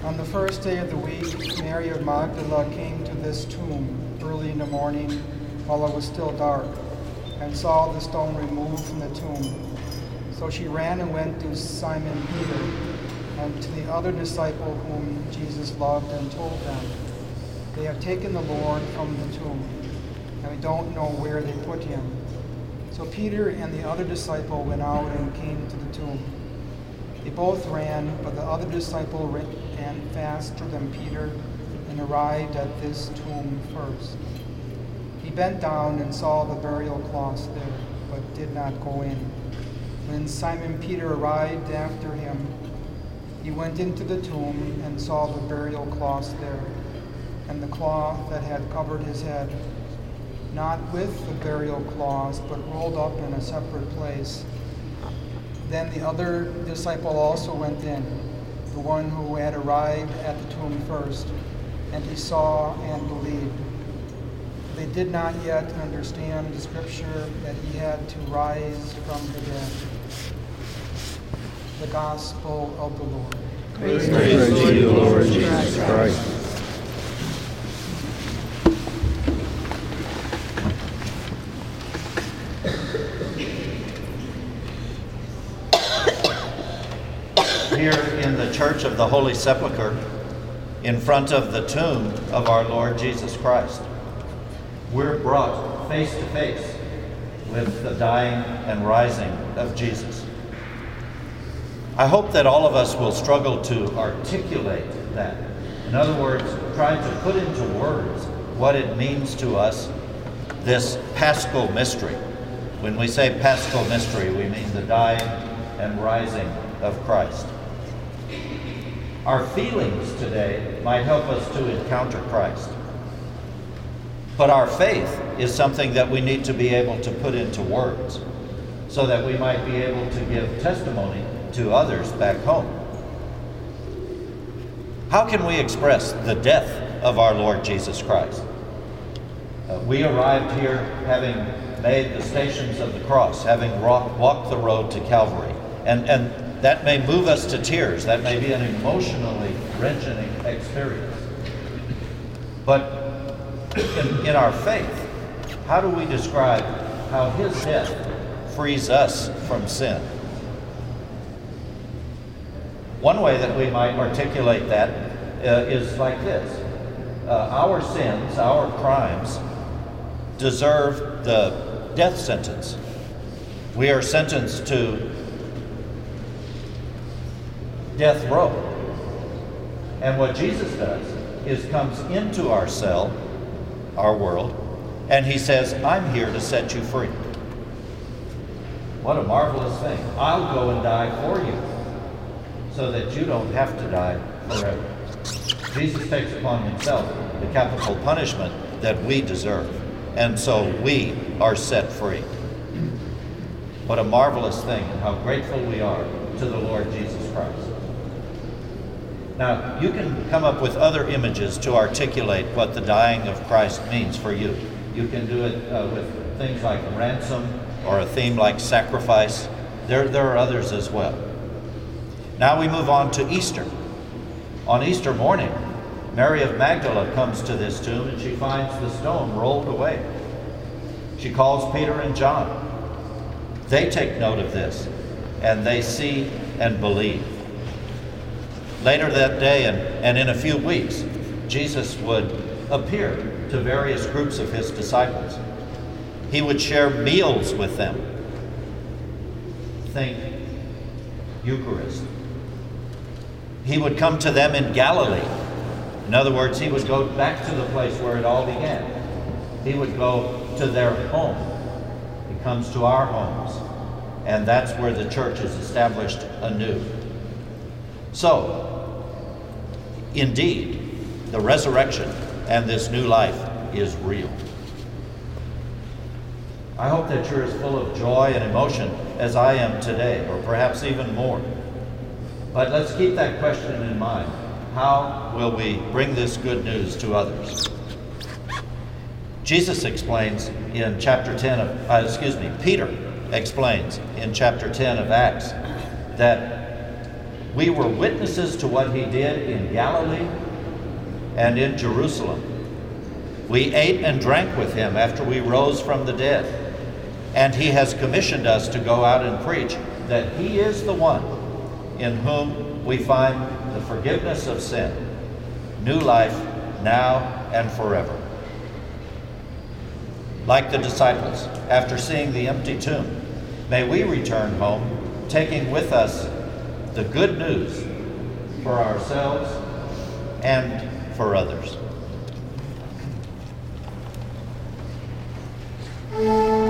On the first day of the week, Mary of Magdala came to this tomb early in the morning while it was still dark, and saw the stone removed from the tomb. So she ran and went to Simon Peter and to the other disciple whom Jesus loved, and told them, "They have taken the Lord from the tomb, and we don't know where they put him." So Peter and the other disciple went out and came to the tomb. They both ran, but the other disciple ran faster than Peter and arrived at this tomb first. He bent down and saw the burial cloths there, but did not go in. When Simon Peter arrived after him, he went into the tomb and saw the burial cloths there, and the cloth that had covered his head, not with the burial cloths, but rolled up in a separate place. Then the other disciple also went in, the one who had arrived at the tomb first, and he saw and believed. They did not yet understand the scripture that he had to rise from the dead. The Gospel of the Lord. Praise to you, Lord Jesus Christ. Here in the Church of the Holy Sepulchre, in front of the tomb of our Lord Jesus Christ, we're brought face to face with the dying and rising of Jesus. I hope that all of us will struggle to articulate that. In other words, try to put into words what it means to us, this Paschal mystery. When we say Paschal mystery, we mean the dying and rising of Christ. Our feelings today might help us to encounter Christ. But our faith is something that we need to be able to put into words so that we might be able to give testimony to others back home. How can we express the death of our Lord Jesus Christ? We arrived here having made the stations of the cross, having walked the road to Calvary. And that may move us to tears. That may be an emotionally wrenching experience. But in our faith, how do we describe how his death frees us from sin? One way that we might articulate that is like this. Our sins, our crimes, deserve the death sentence. We are sentenced to death row. And what Jesus does is comes into our cell, our world, and he says, "I'm here to set you free." What a marvelous thing. I'll go and die for you so that you don't have to die forever. Jesus takes upon himself the capital punishment that we deserve, and so we are set free. What a marvelous thing, and how grateful we are to the Lord Jesus Christ. Now, you can come up with other images to articulate what the dying of Christ means for you. You can do it with things like ransom or a theme like sacrifice. There are others as well. Now we move on to Easter. On Easter morning, Mary of Magdala comes to this tomb and she finds the stone rolled away. She calls Peter and John. They take note of this and they see and believe. Later that day and in a few weeks, Jesus would appear to various groups of his disciples. He would share meals with them. Think Eucharist. He would come to them in Galilee. In other words, he would go back to the place where it all began. He would go to their home. He comes to our homes. And that's where the church is established anew. So, indeed, the resurrection and this new life is real. I hope that you're as full of joy and emotion as I am today, or perhaps even more. But let's keep that question in mind. How will we bring this good news to others? Jesus explains in chapter 10 of, Peter explains in chapter 10 of Acts that We were witnesses to what he did in Galilee and in Jerusalem. We ate and drank with him after we rose from the dead. And he has commissioned us to go out and preach that he is the one in whom we find the forgiveness of sin, new life now and forever. Like the disciples, after seeing the empty tomb, may we return home, taking with us the good news for ourselves and for others.